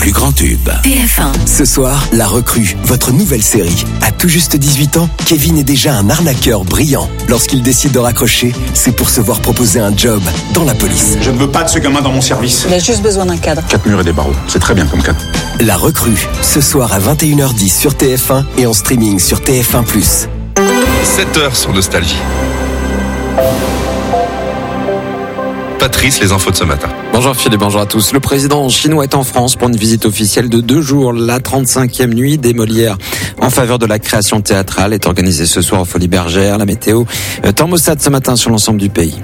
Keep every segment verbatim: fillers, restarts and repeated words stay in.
plus grands tubes. T F un. Ce soir, La Recrue, votre nouvelle série. À tout juste dix-huit ans, Kevin est déjà un arnaqueur brillant. Lorsqu'il décide de raccrocher, c'est pour se voir proposer un job dans la police. Je ne veux pas de ce gamin dans mon service. Il a juste besoin d'un cadre. Quatre murs et des barreaux, c'est très bien comme cadre. La Recrue, ce soir à vingt et une heures dix sur T F un et en streaming sur T F un plus. sept heures sur Nostalgie. Patrice, les infos de ce matin. Bonjour Philippe, bonjour à tous. Le président chinois est en France pour une visite officielle de deux jours. La trente-cinquième nuit des Molières en faveur de la création théâtrale est organisée ce soir au Folies Bergère. La météo, temps maussade ce matin sur l'ensemble du pays.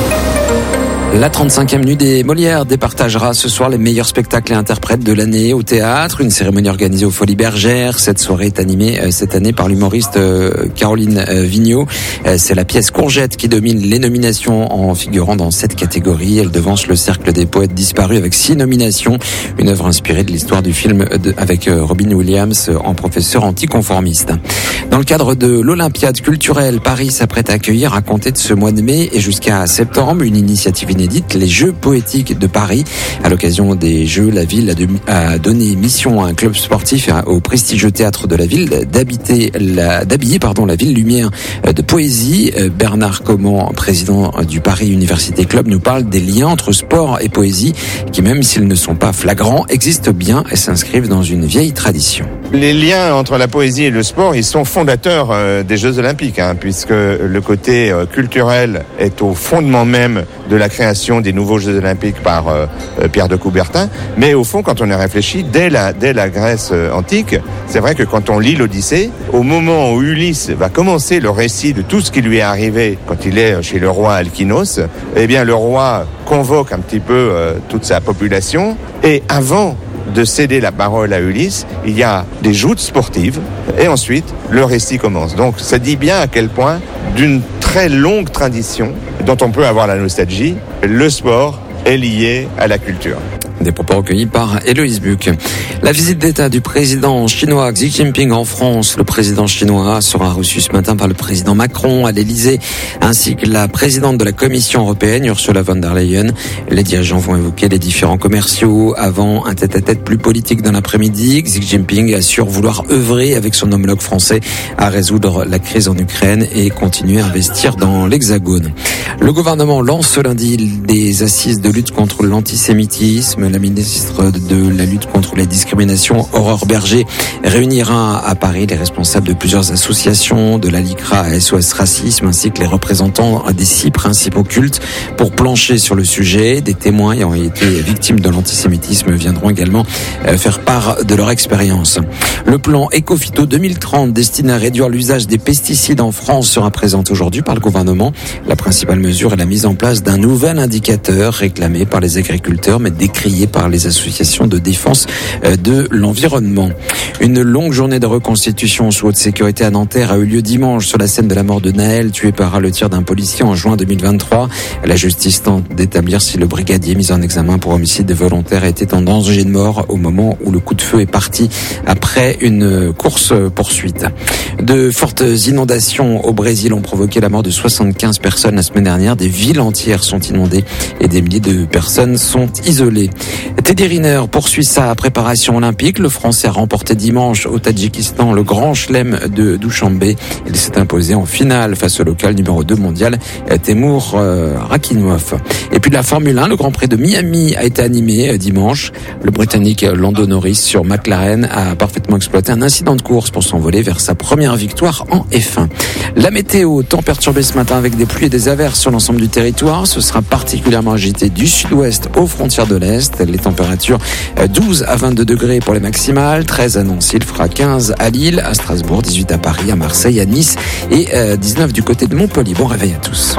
La trente-cinquième nuit des Molières départagera ce soir les meilleurs spectacles et interprètes de l'année au théâtre. Une cérémonie organisée aux Folies Bergères. Cette soirée est animée cette année par l'humoriste Caroline Vigneault. C'est la pièce Courgette qui domine les nominations en figurant dans cette catégorie. Elle devance le Cercle des poètes disparus avec six nominations. Une œuvre inspirée de l'histoire du film de, avec Robin Williams en professeur anticonformiste. Dans le cadre de l'Olympiade culturelle, Paris s'apprête à accueillir à compter de ce mois de mai et jusqu'à septembre une initiative inédite, les Jeux poétiques de Paris. À l'occasion des Jeux, la ville a, de, a donné mission à un club sportif et au prestigieux théâtre de la ville d'habiter la, d'habiller pardon, la ville lumière de poésie. Bernard Comment, président du Paris Université Club, nous parle des liens entre sport et poésie qui, même s'ils ne sont pas flagrants, existent bien et s'inscrivent dans une vieille tradition. Les liens entre la poésie et le sport, ils sont fondateurs euh, des Jeux Olympiques, hein, puisque le côté euh, culturel est au fondement même de la création des nouveaux Jeux Olympiques par euh, Pierre de Coubertin. Mais au fond, quand on y réfléchit, dès la, dès la Grèce euh, antique, c'est vrai que quand on lit l'Odyssée, au moment où Ulysse va commencer le récit de tout ce qui lui est arrivé quand il est chez le roi Alkinos, eh bien le roi convoque un petit peu euh, toute sa population, et avant de céder la parole à Ulysse, il y a des joutes sportives et ensuite le récit commence. Donc ça dit bien à quel point, d'une très longue tradition dont on peut avoir la nostalgie, le sport est lié à la culture. Des propos recueillis par Héloïse Buc. La visite d'État du président chinois Xi Jinping en France. Le président chinois sera reçu ce matin par le président Macron à l'Élysée, ainsi que la présidente de la Commission européenne, Ursula von der Leyen. Les dirigeants vont évoquer les différents commerciaux avant un tête-à-tête plus politique dans l'après-midi. Xi Jinping assure vouloir œuvrer avec son homologue français à résoudre la crise en Ukraine et continuer à investir dans l'Hexagone. Le gouvernement lance ce lundi des assises de lutte contre l'antisémitisme. La ministre de la lutte contre les discriminations, Aurore Berger, réunira à Paris les responsables de plusieurs associations, de la LICRA à S O S Racisme, ainsi que les représentants des six principaux cultes pour plancher sur le sujet. Des témoins ayant été victimes de l'antisémitisme viendront également faire part de leur expérience. Le plan Ecophyto deux mille trente destiné à réduire l'usage des pesticides en France sera présenté aujourd'hui par le gouvernement. La principale mesure est la mise en place d'un nouvel indicateur réclamé par les agriculteurs mais décrié par les associations de défense de l'environnement. Une longue journée de reconstitution sous haute sécurité à Nanterre a eu lieu dimanche sur la scène de la mort de Naël, tué par le tir d'un policier en juin deux mille vingt-trois. La justice tente d'établir si le brigadier mis en examen pour homicide volontaire était en danger de mort au moment où le coup de feu est parti après une course-poursuite. De fortes inondations au Brésil ont provoqué la mort de soixante-quinze personnes la semaine dernière. Des villes entières sont inondées et des milliers de personnes sont isolées. Teddy Riner poursuit sa préparation olympique. Le Français a remporté dimanche au Tadjikistan le grand chelem de Douchanbé. Il s'est imposé en finale face au local numéro deux mondial, Teimour euh, Rakhimov. Et puis la Formule un, le Grand Prix de Miami a été animé dimanche. Le Britannique Lando Norris sur McLaren a parfaitement exploité un incident de course pour s'envoler vers sa première victoire en F un. La météo, temps perturbé ce matin avec des pluies et des averses sur l'ensemble du territoire. Ce sera particulièrement agité du sud-ouest aux frontières de l'Est. Les températures douze à vingt-deux degrés pour les maximales, treize à Nancy, il fera quinze à Lille, à Strasbourg, dix-huit à Paris, à Marseille, à Nice et dix-neuf du côté de Montpellier. Bon réveil à tous.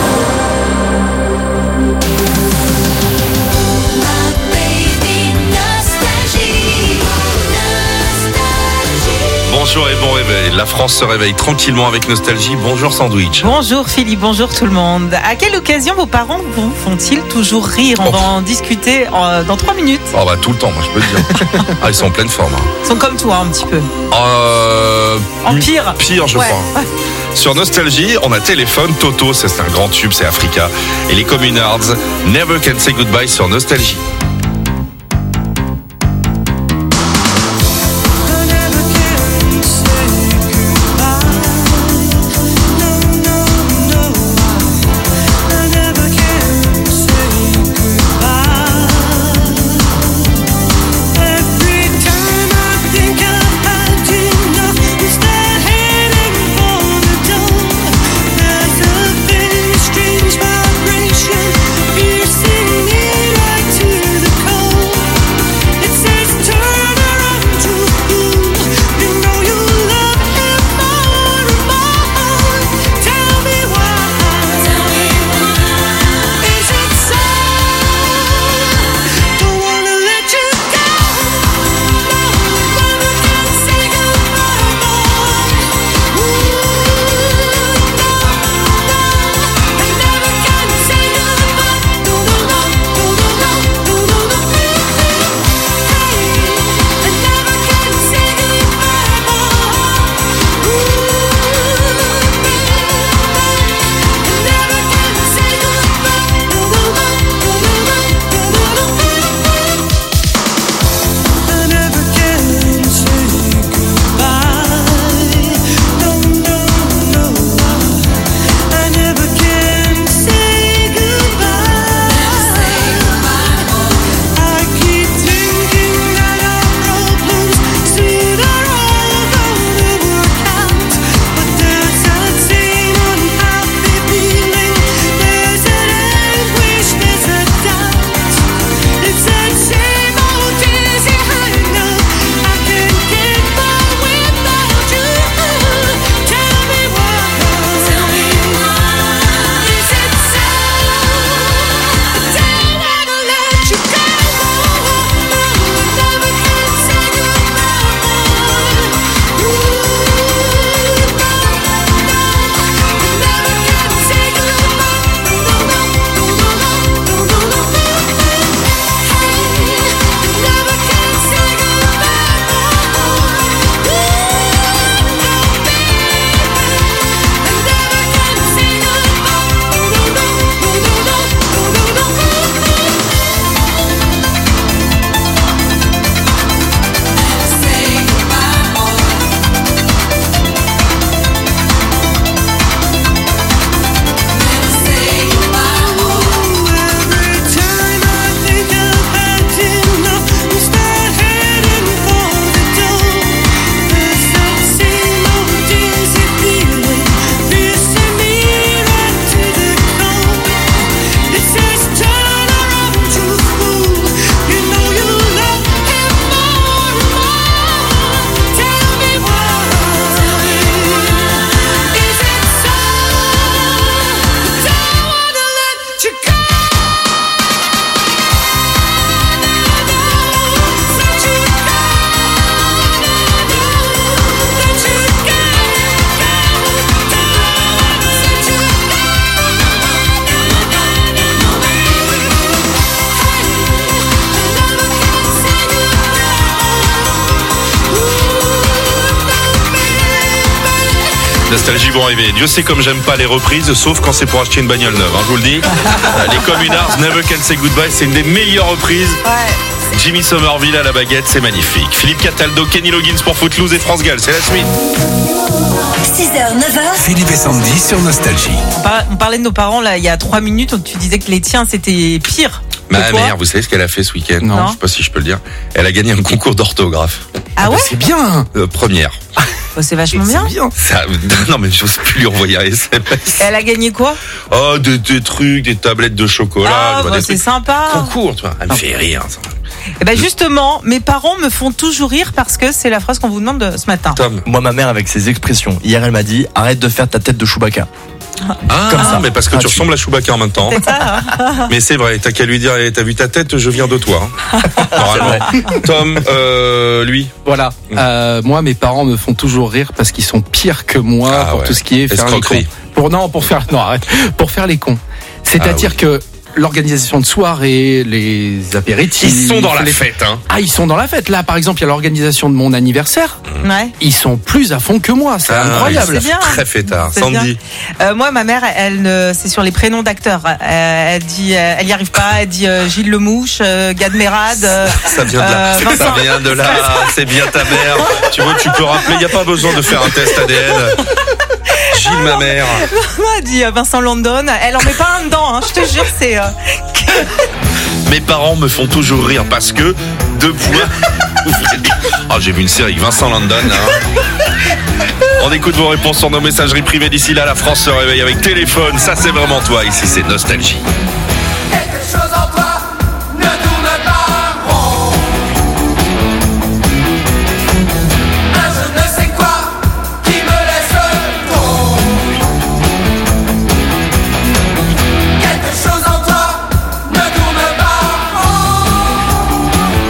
Bonjour et bon réveil. La France se réveille tranquillement avec nostalgie. Bonjour Sandwich. Bonjour Philippe, bonjour tout le monde. À quelle occasion vos parents vous font-ils toujours rire? On oh. va en discuter en, dans trois minutes. Oh bah tout le temps, moi je peux te dire. Ah, ils sont en pleine forme. Hein. Ils sont comme toi un petit peu. Euh... En pire. Pire je ouais. crois. Sur Nostalgie, on a Téléphone, Toto, c'est un grand tube, c'est Africa. Et les Communards, Never Can Say Goodbye sur Nostalgie. Nostalgie vont arriver. Dieu sait comme j'aime pas les reprises, sauf quand c'est pour acheter une bagnole neuve, hein, je vous le dis. Les Communards, Never Can Say Goodbye, c'est une des meilleures reprises. Ouais. Jimmy Somerville à la baguette, c'est magnifique. Philippe Cataldo, Kenny Loggins pour Footloose et France Gall, c'est la suite. six heures, neuf heures. Philippe et Sandy sur Nostalgie. On par- on parlait de nos parents là il y a trois minutes, où tu disais que les tiens c'était pire. Ma que toi. mère, vous savez ce qu'elle a fait ce week-end? Non. Je sais pas si je peux le dire. Elle a gagné un concours d'orthographe. Ah ouais? C'est bien. Euh, première. Bah, c'est vachement bien. bien. Ça, non mais j'ose plus lui envoyer un S M S. Elle a gagné quoi? Oh, des, des trucs, des tablettes de chocolat. Ah, je vois bah, des c'est trucs. sympa. Concours, tu vois. Elle me fait rire. Ça. Et ben justement, mes parents me font toujours rire parce que c'est la phrase qu'on vous demande de- ce matin. Tom. Moi, ma mère, avec ses expressions, hier, elle m'a dit arrête de faire ta tête de Chewbacca. Ah, Comme ça. mais parce que Ah, tu tu- ressembles à Chewbacca en même temps. C'est ça, hein. Mais c'est vrai, t'as qu'à lui dire, eh, t'as vu ta tête, je viens de toi. hein. Normalement. Tom, euh, lui. Voilà. Euh, moi, mes parents me font toujours rire parce qu'ils sont pires que moi Ah pour ouais. tout ce qui est faire les Escroquerie. cons. Pour non, pour faire non, arrête. Pour faire les cons. C'est-à-dire Ah oui. que l'organisation de soirée, les apéritifs, Ils sont dans la les- fête, hein. Ah, ils sont dans la fête. Là, par exemple, il y a l'organisation de mon anniversaire. Ouais. Ils sont plus à fond que moi. C'est Ah, incroyable. C'est bien. Très fêtard. C'est Sandy. Euh, moi, ma mère, elle, ne- c'est sur les prénoms d'acteurs. Euh, elle dit, euh, elle y arrive pas. Elle dit euh, Gilles Lemouche, euh, Gad Merad. euh, Ça vient de là. Euh, ça Vincent. vient de là. C'est bien ta mère. Tu vois, tu peux rappeler. Il n'y a pas besoin de faire un test A D N. Gilles, ma mère. elle dit euh, Vincent London. Elle en met pas un dedans. Hein, je te jure, c'est. euh, Mes parents me font toujours rire parce que deux points. Oh, j'ai vu une série avec Vincent London. Hein. On écoute vos réponses sur nos messageries privées d'ici là. La France se réveille avec téléphone. Ça, c'est vraiment toi. Ici, c'est Nostalgie. Quelque chose en toi ne tourne pas rond. Un je ne sais quoi qui me laisse tomber. Quelque chose en toi ne tourne pas rond.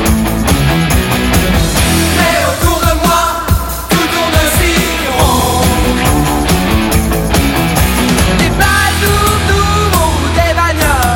Mais autour de moi, tout tourne si rond. Des balles, des bagnoles.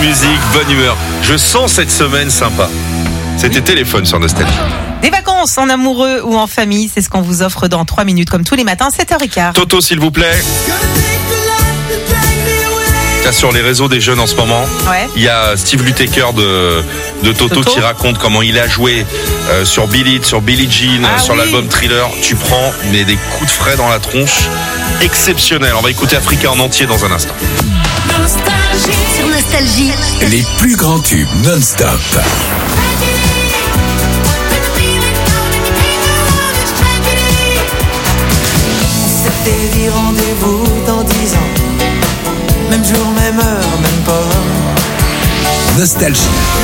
musique, bonne humeur. Je sens cette semaine sympa. C'était Téléphone sur Nostalgie. Des vacances en amoureux ou en famille, c'est ce qu'on vous offre dans trois minutes, comme tous les matins, sept heures quinze. Toto, s'il vous plaît. Là, sur les réseaux des jeunes en ce moment, ouais. Il y a Steve Lukather de, de Toto, Toto qui raconte comment il a joué euh, sur Billie, sur Billie Jean, ah, sur oui. l'album Thriller. Tu prends mais des coups de frais dans la tronche. Exceptionnel. On va écouter Africa en entier dans un instant. Nostalgie. Sur Nostalgie. Les plus grands tubes non-stop. C'était dit rendez-vous dans dix ans. Même jour, même heure, même pas. Nostalgie.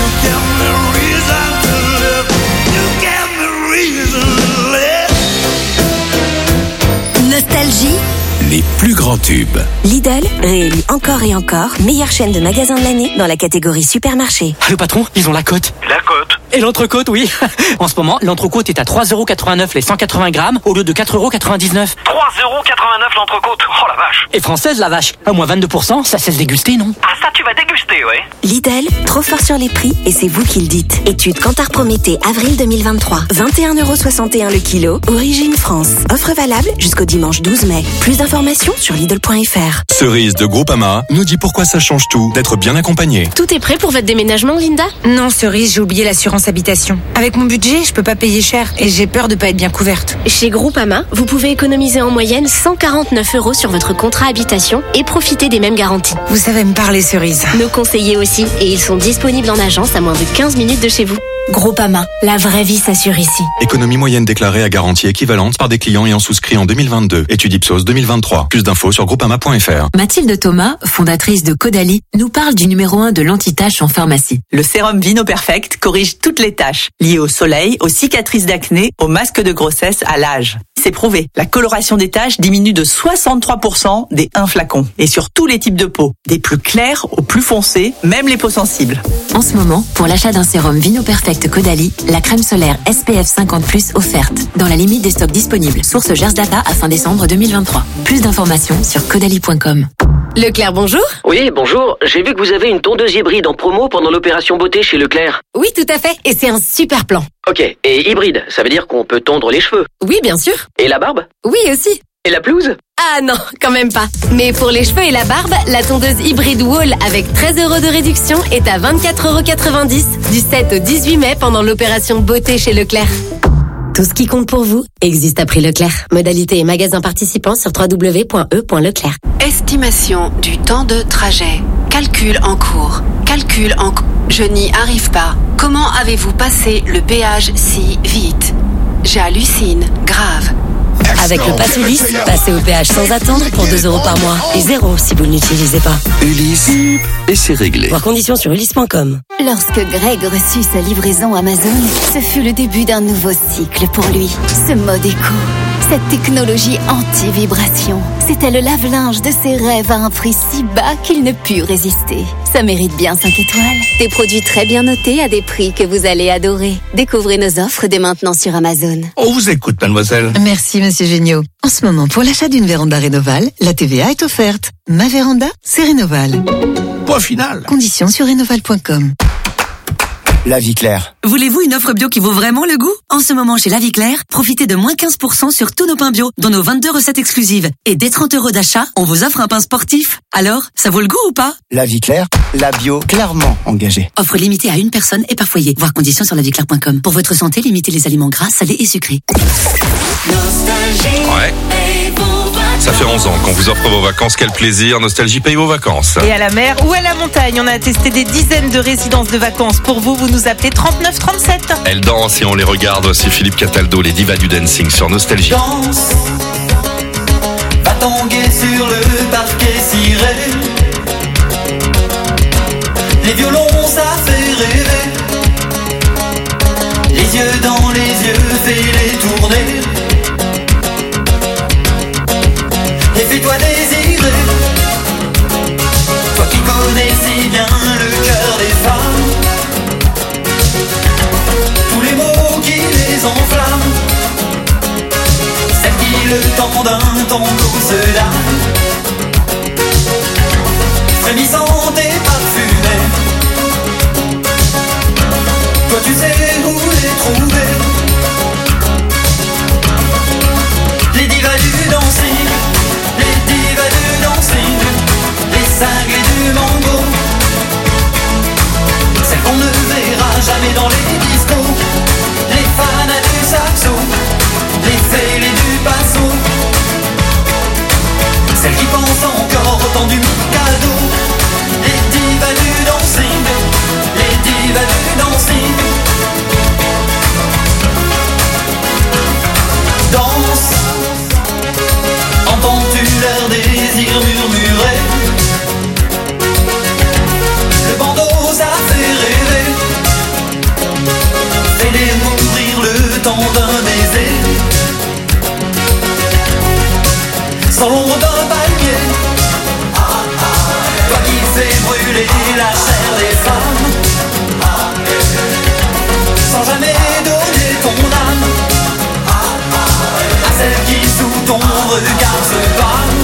Nostalgie. Les plus grands tubes. Lidl, réélu encore et encore, meilleure chaîne de magasins de l'année dans la catégorie supermarché. Allô patron, ils ont la cote. La cote. Et l'entrecôte, oui. En ce moment, l'entrecôte est à trois euros quatre-vingt-neuf les cent quatre-vingts grammes au lieu de quatre euros quatre-vingt-dix-neuf. trois euros quatre-vingt-neuf l'entrecôte. Oh la vache. Et française la vache. À moins vingt-deux pour cent, ça cesse déguster, non? Ah ça tu vas déguster, ouais. Lidl, trop fort sur les prix et c'est vous qui le dites. Étude Kantar Prométhée, avril deux mille vingt-trois. vingt et un euros soixante et un le kilo. Origine France. Offre valable jusqu'au dimanche douze mai. Plus d'informations sur Lidl point F R. Cerise de Groupama nous dit pourquoi ça change tout d'être bien accompagné. Tout est prêt pour votre déménagement, Linda? Non, Cerise, j'ai oublié l'assurance habitation. Avec mon budget, je peux pas payer cher et j'ai peur de pas être bien couverte. Chez Groupama, vous pouvez économiser en moyenne cent quarante-neuf euros sur votre contrat habitation et profiter des mêmes garanties. Vous savez me parler, Cerise. Nos conseillers aussi, et ils sont disponibles en agence à moins de quinze minutes de chez vous. Groupama, la vraie vie s'assure ici. Économie moyenne déclarée à garantie équivalente par des clients ayant souscrit en deux mille vingt-deux. Étude Ipsos deux mille vingt-trois. Plus d'infos sur groupama point F R. Mathilde Thomas, fondatrice de Caudalie, nous parle du numéro un de l'anti-taches en pharmacie. Le sérum Vino Perfect corrige toutes les taches liées au soleil, aux cicatrices d'acné, aux masques de grossesse, à l'âge. C'est prouvé. La coloration des taches diminue de soixante-trois pour cent des un flacon. Et sur tous les types de peau. Des plus clairs aux plus foncés, même les peaux sensibles. En ce moment, pour l'achat d'un sérum Vino Perfect Caudalie, la crème solaire S P F cinquante plus offerte, dans la limite des stocks disponibles. Source Gers Data à fin décembre deux mille vingt-trois. Plus d'informations sur caudalie point com. Leclerc, bonjour. Oui, bonjour. J'ai vu que vous avez une tondeuse hybride en promo pendant l'opération beauté chez Leclerc. Oui, tout à fait. Et c'est un super plan. Ok. Et hybride, ça veut dire qu'on peut tondre les cheveux? Oui, bien sûr. Et la barbe? Oui, aussi. Et la pelouse? Ah non, quand même pas. Mais pour les cheveux et la barbe, la tondeuse hybride Wall avec treize euros de réduction est à vingt-quatre euros quatre-vingt-dix du sept au dix-huit mai pendant l'opération beauté chez Leclerc. Tout ce qui compte pour vous existe à prix Leclerc. Modalité et magasin participants sur w w w point e point leclerc. Estimation du temps de trajet. Calcul en cours. Calcul en cours. Je n'y arrive pas. Comment avez-vous passé le péage si vite? J'hallucine. Grave. Avec le Pass Ulysse, passez au péage sans attendre pour deux euros par mois. Et zéro si vous ne l'utilisez pas. Ulysse, et c'est réglé. Voir conditions sur ulysse point com. Lorsque Greg reçut sa livraison Amazon, ce fut le début d'un nouveau cycle pour lui. Ce mode éco, cette technologie anti-vibration, c'était le lave-linge de ses rêves à un prix si bas qu'il ne put résister. Ça mérite bien cinq étoiles. Des produits très bien notés à des prix que vous allez adorer. Découvrez nos offres dès maintenant sur Amazon. On vous écoute, mademoiselle. Merci, monsieur Géniaud. En ce moment, pour l'achat d'une véranda Rénoval, la T V A est offerte. Ma véranda, c'est Rénoval. Point final. Conditions sur rénoval point com. La Vie Claire. Voulez-vous une offre bio qui vaut vraiment le goût? En ce moment, chez La Vie Claire, profitez de moins quinze pour cent sur tous nos pains bio, dont nos vingt-deux recettes exclusives. Et dès trente euros d'achat, on vous offre un pain sportif. Alors, ça vaut le goût ou pas? La Vie Claire, la bio clairement engagée. Offre limitée à une personne et par foyer. Voir conditions sur la vie claire point com. Pour votre santé, limitez les aliments gras, salés et sucrés. Ouais. Ça fait onze ans qu'on vous offre vos vacances. Quel plaisir. Nostalgie paye vos vacances. Et à la mer ou à la montagne, on a testé des dizaines de résidences de vacances. Pour vous, vous nous appelez trente-neuf trente-sept. Elles dansent et on les regarde. Voici Philippe Cataldo, les divas du dancing sur Nostalgie. Danse, va tanguer sur le parquet ciré. Les violons, ça fait rêver. Les yeux dans les yeux, fais-les tourner. Et fais-toi désirer. Toi qui connais si bien le cœur des femmes. Tous les mots qui les enflamment. Celles qui le temps d'un tango se donnent. Frémissante et parfumée. tu sais où les trouver. Les divas du dancing, les divas du dancing, les cinglés du mango, celles qu'on ne verra jamais dans les discos, les fans du saxo, les fêlés du passo, celles qui pensent encore autant du Mikado. Les divas du dancing, les divas du dancing. Danse, entends-tu leur désir murmurer? Le bandeau ça fait rêver, fais-les mourir le temps d'un baiser. Sans l'ombre d'un palmier, toi qui fais brûler la chair des femmes, sans jamais donner ton âme à celle qui sous ton regard se pâme,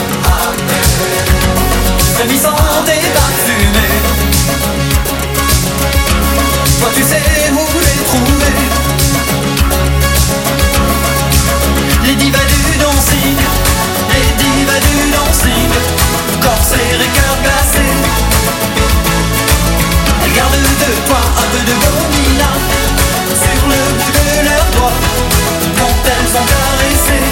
frémissante et parfumée. Toi tu sais où les trouver. Les divas du dancing, les divas du dancing, corsaires et cœur glacé. Elles gardent de toi un peu de gomina sur le bout de leurs doigts quand elles sont caressées.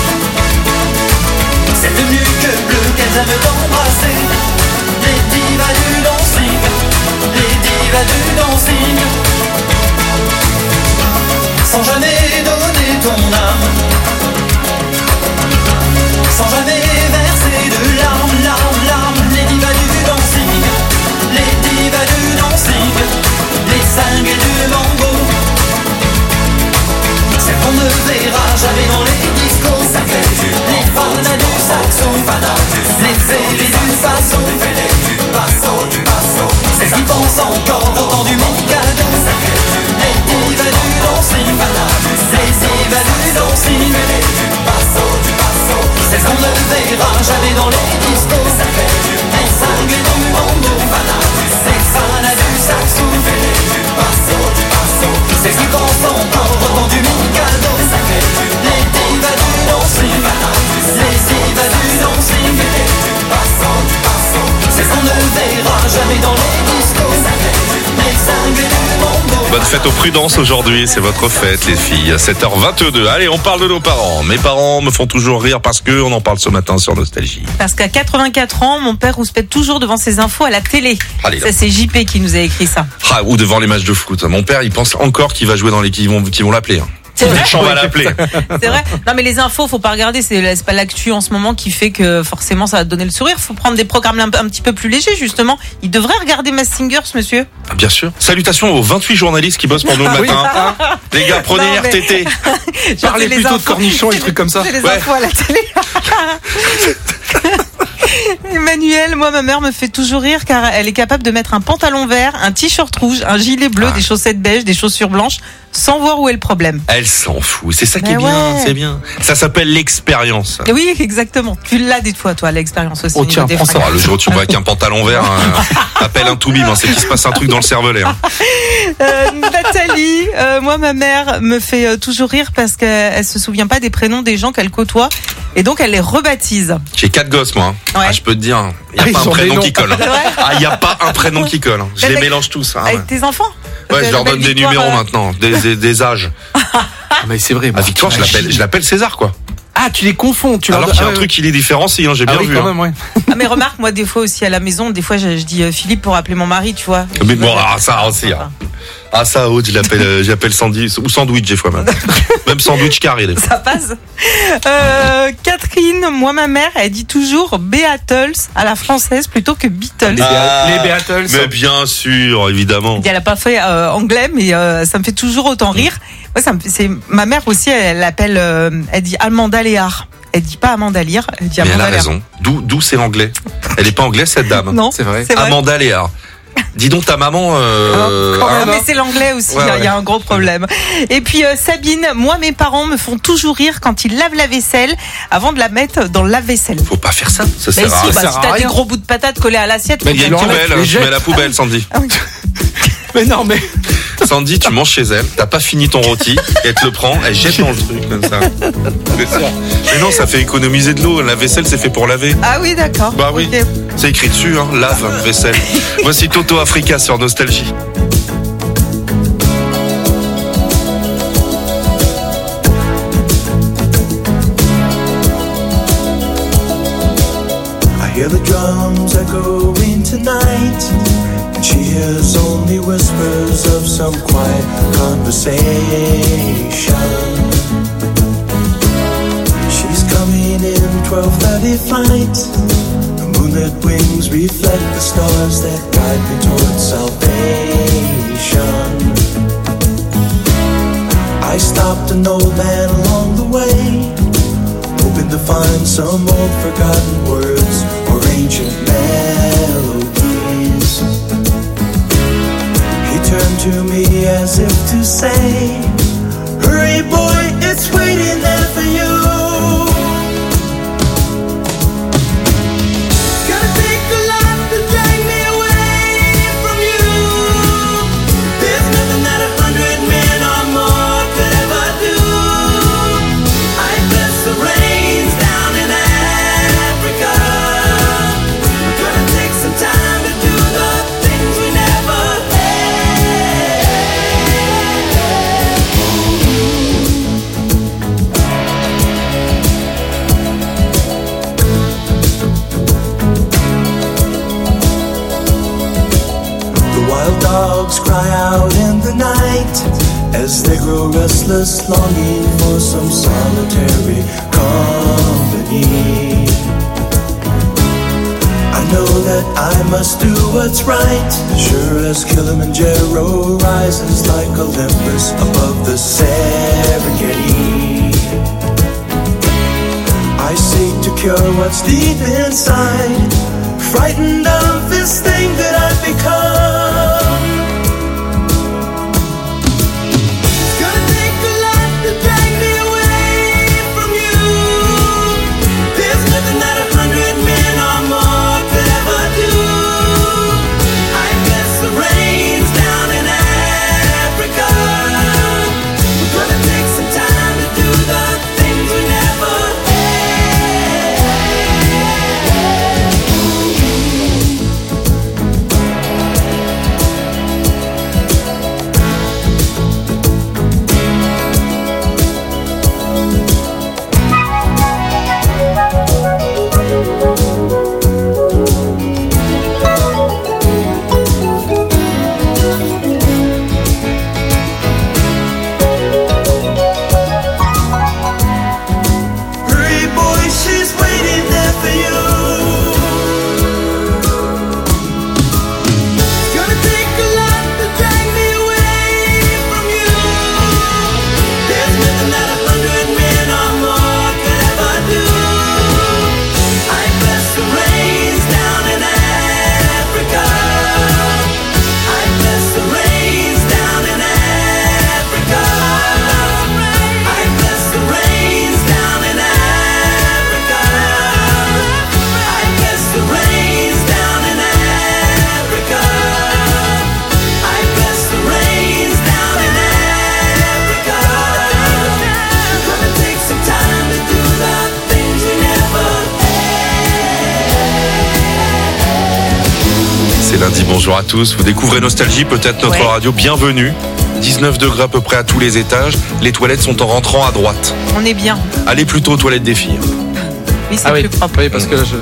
Cette nuque bleue qu'elles aiment t'embrasser. Les divas du dancing, les divas du dancing, sans jamais donner ton âme, sans jamais verser de larmes, larmes, larmes. Les divas du dancing, les divas du dancing, les cinglés du mango, celles qu'on ne verra jamais dans les discos, les fans du saxo, les fêlés du passo, celles qui pensent encore autant du Mikado. Les divas du dancing, les divas du dancing, celles qu'on ne verra jamais dans les discos, les cinglés du mango, les fans du saxo, celles qui pensent encore autant du Mikado. Les divas du dancing, les divas du dancing, celles qu'on ne verra jamais dans les discos, les cinglés du mango. Bonne fête aux prudences aujourd'hui, c'est votre fête les filles, à sept heures vingt-deux. Allez, on parle de nos parents. Mes parents me font toujours rire parce que on en parle ce matin sur Nostalgie. Parce qu'à quatre-vingt-quatre ans, mon père rouspète toujours devant ses infos à la télé. Allez, ça, c'est J P qui nous a écrit ça. Ah, ou devant les matchs de foot. Mon père, il pense encore qu'il va jouer dans les qui vont, qui vont l'appeler. Hein. C'est vrai. On va l'appeler. C'est vrai. Non, mais les infos, faut pas regarder. C'est, c'est pas l'actu en ce moment qui fait que forcément ça va donner le sourire. Faut prendre des programmes un, un petit peu plus légers, justement. Il devrait regarder Masked Singer, ce monsieur. Ah, bien sûr. Salutations aux vingt-huit journalistes qui bossent pour nous le matin. Hein. Les gars, prenez non, R T T. Parlez plutôt infos, de cornichons et trucs comme ça. C'est les ouais. infos à la télé. Emmanuel, moi ma mère me fait toujours rire car elle est capable de mettre un pantalon vert, un t-shirt rouge, un gilet bleu, ah. des chaussettes beige, des chaussures blanches sans voir où est le problème. Elle s'en fout, c'est ça qui est ouais. bien, c'est bien. Ça s'appelle l'expérience. Oui, exactement. Tu l'as des fois toi, l'expérience aussi. Oh tiens, prends ça. Ah, le jour où tu vois avec un pantalon vert, hein, appelle un toubib, hein, c'est qu'il se passe un truc dans le cervelet. Hein. Euh, Nathalie, euh, moi ma mère me fait euh, toujours rire parce qu'elle se souvient pas des prénoms des gens qu'elle côtoie. Et donc, elle les rebaptise. J'ai quatre gosses, moi. Ouais. Ah, je peux te dire, il n'y a ah, pas un prénom qui colle. Ah, il n'y a pas un prénom qui colle. Je les avec, mélange tous. Hein, avec ouais. tes enfants? Ouais, je leur donne des numéros euh... maintenant, des, des, des âges. Ah, mais c'est vrai. Ah, Victoire, je l'appelle, je l'appelle César, quoi. Ah, tu les confonds. Tu Alors qu'il y a un truc qui les différencie, hein, j'ai bien ah oui, vu. Quand hein. même, ouais. Ah, mais remarque, moi, des fois aussi à la maison, des fois, je, je dis euh, Philippe pour appeler mon mari, tu vois. Mais bon, ah, ça aussi. Hein. Ah, ça, Aude, je l'appelle, j'appelle sandwich, ou sandwich, des fois même. Même sandwich carré, des fois. Ça passe. Euh, Catherine, moi, ma mère, elle dit toujours Beatles à la française plutôt que Beatles. Ah, les Beatles. Mais bien sûr, évidemment. Elle n'a pas fait euh, anglais, mais euh, ça me fait toujours autant rire. Moi, ça me fait, c'est, ma mère aussi, elle l'appelle, euh, elle dit Amanda Léard. Elle dit pas Amanda Lear, elle dit Amanda Léard. Mais elle a raison. D'où, d'où c'est l'anglais. Elle est pas anglaise, cette dame. Non, c'est vrai. C'est vrai. Amanda Léard. Dis donc ta maman. Euh, ah, hein, mais c'est l'anglais aussi. Il ouais, ouais. y a un gros problème. Et puis euh, Sabine, moi mes parents me font toujours rire quand ils lavent la vaisselle avant de la mettre dans le lave-vaisselle. Faut pas faire ça. Ça sert mais à si, rien. bah, si t'as des gros bouts de patates collés à l'assiette. Mais il y a une poubelle. Je mets la poubelle, Sandy. Mais non, mais Sandy, tu manges chez elle, t'as pas fini ton rôti, elle te le prend, elle jette dans le truc comme ça. C'est ça. Mais non, ça fait économiser de l'eau. La vaisselle, c'est fait pour laver. Ah oui, d'accord. Bah oui. Okay. C'est écrit dessus, hein. Lave, vaisselle. Voici Toto Africa sur Nostalgie. I hear the drums echoing tonight, and she hears only whispers of some quiet conversation. She's coming in twelve thirty flight. The moonlit wings reflect the stars that guide me towards salvation. I stopped an old man along the way, hoping to find some old forgotten words or ancient melodies. He turned to me as if to say, hurry boy, it's waiting there for you. Gonna take a lot to drag me away from you. There's nothing that a hundred men or more could ever do. I bless the rains down in Africa. We're gonna take some time to do the things we never The wild dogs cry out in the night as they grow restless, longing for some solitary company. I know that I must do what's right, sure as Kilimanjaro rises like Olympus above the Serengeti. I seek to cure what's deep inside, frightened of this thing that I've become. It's gonna take a lot to drag me away from you. There's nothing that a hundred men or more could ever do. I bless the rains down in Africa. We're gonna take some time to do the things we never Hurry boy, she's waiting there for you. It's gonna take a lot to drag me away from you. There's nothing that a hundred men or more could ever do. I bless the rains down in Africa. I bless the rains down in Africa. I bless the rains down in Africa. I bless the rains down in Africa. I bless the rains down in Africa. We're gonna take some time to do the things we never C'est lundi, bonjour à tous. Vous découvrez Nostalgie, peut-être notre Ouais. radio. Bienvenue. dix-neuf degrés à peu près à tous les étages. Les toilettes sont en rentrant à droite. On est bien. Allez plutôt aux toilettes des filles. Oui, c'est Ah oui, plus propre. oui, parce que je.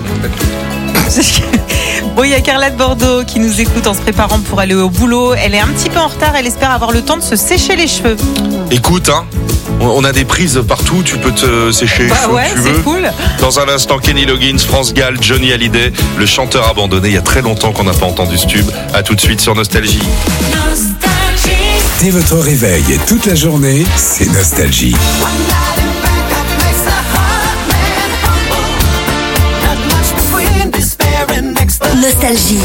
Bon, il y a Carla de Bordeaux qui nous écoute en se préparant pour aller au boulot. Elle est un petit peu en retard. Elle espère avoir le temps de se sécher les cheveux. Écoute, hein, on on a des prises partout. Tu peux te sécher les Bah cheveux ouais, où tu c'est veux. cool. Dans un instant, Kenny Loggins, France Gall, Johnny Hallyday, le chanteur abandonné. Il y a très longtemps qu'on n'a pas entendu ce tube. À tout de suite sur Nostalgie. Dès votre réveil et toute la journée, c'est Nostalgie. Nostalgie.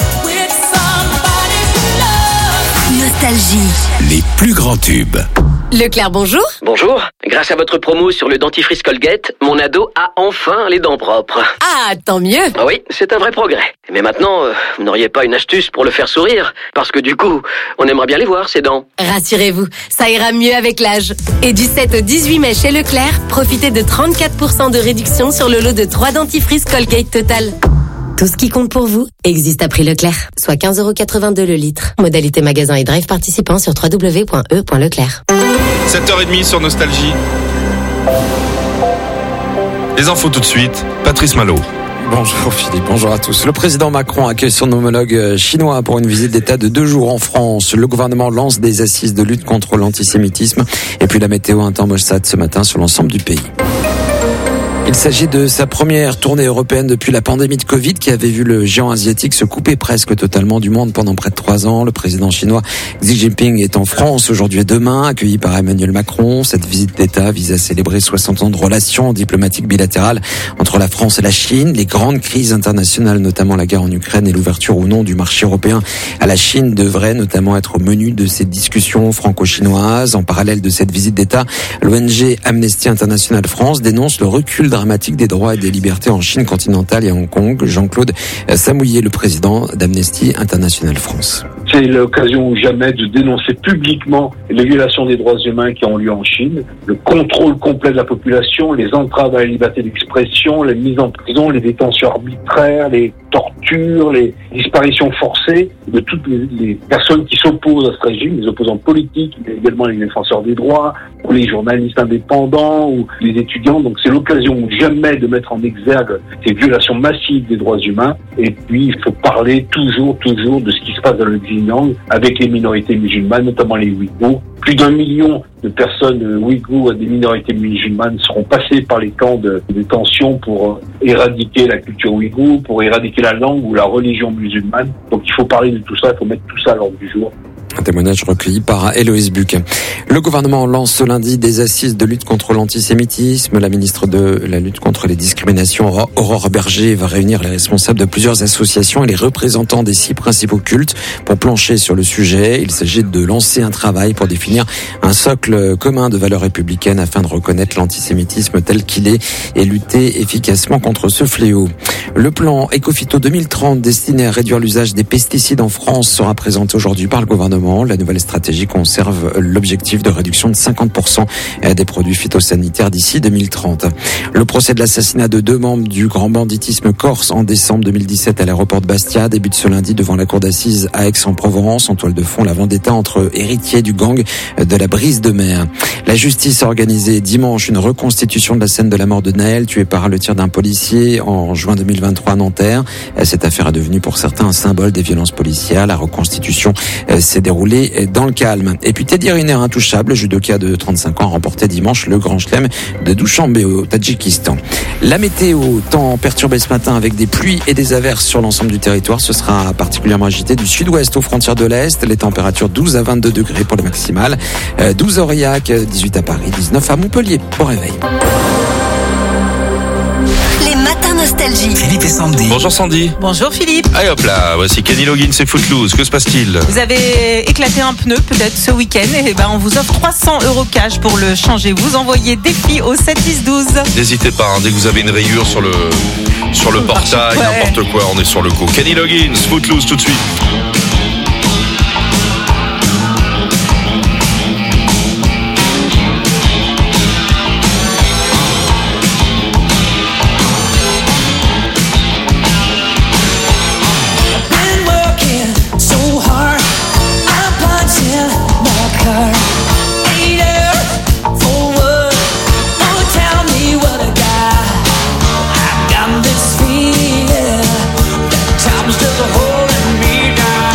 Nostalgie. Les plus grands tubes. Leclerc, bonjour. Bonjour. Grâce à votre promo sur le dentifrice Colgate, mon ado a enfin les dents propres. Ah, tant mieux. Ah oui, c'est un vrai progrès. Mais maintenant, euh, vous n'auriez pas une astuce pour le faire sourire? Parce que du coup, on aimerait bien les voir, ces dents. Rassurez-vous, ça ira mieux avec l'âge. Et du sept au dix-huit mai chez Leclerc, profitez de trente-quatre pour cent de réduction sur le lot de trois dentifrices Colgate Total. Tout ce qui compte pour vous existe à prix Leclerc, soit quinze euros quatre-vingt-deux le litre. Modalité magasin et drive participant sur w w w point e point leclerc. sept heures trente sur Nostalgie. Les infos tout de suite. Patrice Malo. Bonjour Philippe, bonjour à tous. Le président Macron accueille son homologue chinois pour une visite d'État de deux jours en France. Le gouvernement lance des assises de lutte contre l'antisémitisme. Et puis la météo, un temps maussade ce matin sur l'ensemble du pays. Il s'agit de sa première tournée européenne depuis la pandémie de Covid qui avait vu le géant asiatique se couper presque totalement du monde pendant près de trois ans. Le président chinois Xi Jinping est en France aujourd'hui et demain, accueilli par Emmanuel Macron. Cette visite d'État vise à célébrer soixante ans de relations diplomatiques bilatérales entre la France et la Chine. Les grandes crises internationales, notamment la guerre en Ukraine et l'ouverture ou non du marché européen à la Chine, devraient notamment être au menu de ces discussions franco-chinoises. En parallèle de cette visite d'État, l'O N G Amnesty International France dénonce le recul dramatique des droits et des libertés en Chine continentale et à Hong Kong. Jean-Claude Samouillet, le président d'Amnesty International France. C'est l'occasion ou jamais de dénoncer publiquement les violations des droits humains qui ont lieu en Chine, le contrôle complet de la population, les entraves à la liberté d'expression, les mises en prison, les détentions arbitraires, les tortures, les disparitions forcées de toutes les, les personnes qui s'opposent à ce régime, les opposants politiques, mais également les défenseurs des droits, ou les journalistes indépendants, ou les étudiants. Donc c'est l'occasion ou jamais de mettre en exergue ces violations massives des droits humains. Et puis il faut parler toujours, toujours de ce qui se passe dans le Xinjiang avec les minorités musulmanes, notamment les Ouïghours. Plus d'un million de personnes ouïghours et des minorités musulmanes seront passées par les camps de détention pour éradiquer la culture ouïghour, pour éradiquer la langue ou la religion musulmane. Donc il faut parler de tout ça, il faut mettre tout ça à l'ordre du jour. Un témoignage recueilli par Héloïse Buc. Le gouvernement lance ce lundi des assises de lutte contre l'antisémitisme. La ministre de la lutte contre les discriminations, Aurore Berger, va réunir les responsables de plusieurs associations et les représentants des six principaux cultes pour plancher sur le sujet. Il s'agit de lancer un travail pour définir un socle commun de valeurs républicaines afin de reconnaître l'antisémitisme tel qu'il est et lutter efficacement contre ce fléau. Le plan Ecophyto deux mille trente destiné à réduire l'usage des pesticides en France sera présenté aujourd'hui par le gouvernement. La nouvelle stratégie conserve l'objectif de réduction de cinquante pour cent des produits phytosanitaires d'ici deux mille trente. Le procès de l'assassinat de deux membres du grand banditisme corse en décembre deux mille dix-sept à l'aéroport de Bastia débute ce lundi devant la cour d'assises à Aix-en-Provence. En toile de fond, la vendetta entre héritiers du gang de la Brise de Mer. La justice a organisé dimanche une reconstitution de la scène de la mort de Naël, tué par le tir d'un policier en juin deux mille vingt-trois à Nanterre. Cette affaire est devenue pour certains un symbole des violences policières. La reconstitution s'est déroulée dans le calme. Et puis Teddy Riner, intouchable, judoka de trente-cinq ans, a remporté dimanche le Grand Chelem de Dushanbe au Tadjikistan. La météo, temps perturbé ce matin avec des pluies et des averses sur l'ensemble du territoire. Ce sera particulièrement agité du sud-ouest aux frontières de l'Est. Les températures douze à vingt-deux degrés pour le maximal. douze à Aurillac, dix-huit à Paris, dix-neuf à Montpellier. Bon réveil. Les matins nostalgie. Philippe et Sandy. Bonjour Sandy. Bonjour Philippe. Allez hop là, voici Kenny Loggins et Footloose. Que se passe-t-il? Vous avez éclaté un pneu peut-être ce week-end, et ben on vous offre trois cents euros cash pour le changer. Vous envoyez défi au sept dix douze. N'hésitez pas, hein, dès que vous avez une rayure sur le sur le portail, ouais. N'importe quoi, on est sur le coup. Kenny Loggins, Footloose tout de suite. Time's just holding me down.